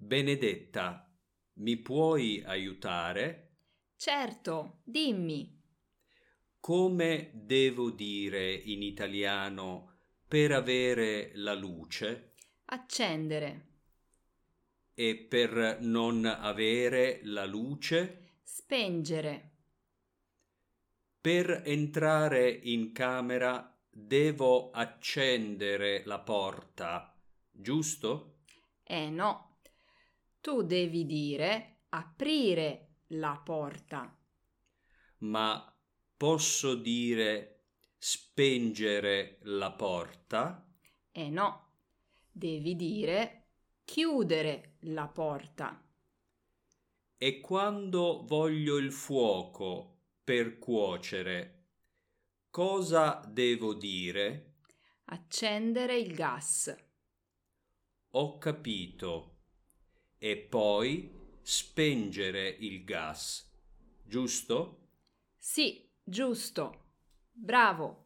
Benedetta, mi puoi aiutare? Certo, dimmi. Come devo dire in italiano per avere la luce Accendere. e per non avere la luce? Spengere. Per entrare in camera devo accendere la porta, giusto? No. Tu devi dire aprire la porta. Ma posso dire spengere la porta? No. Devi dire chiudere la porta. E quando voglio il fuoco per cuocere, cosa devo dire? Accendere il gas. Ho capito. E poi spengere il gas, giusto? Sì, giusto. Bravo.